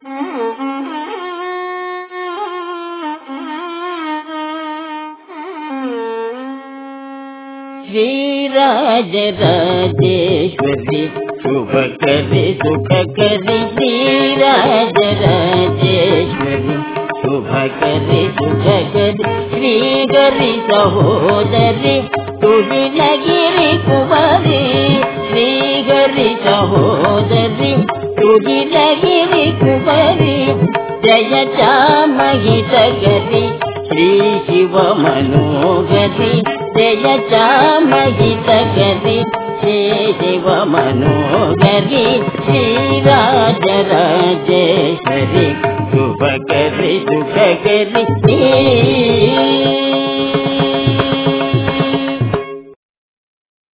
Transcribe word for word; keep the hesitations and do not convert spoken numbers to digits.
Sri Rajarajeshwari शुभकरी सुखकरी Sri Rajarajeshwari शुभकरी सुखकरी Shrihari Sahodari तुहिनगिरि Kumari Shrihari Sahodari तुहिनगिरि Kumari Jai चामहितकरी Shri Shiv मनोगरी Jai चामहितकरी Shri Shiv मनोगरी Sri Rajarajeshwari शुभकरी सुखकरी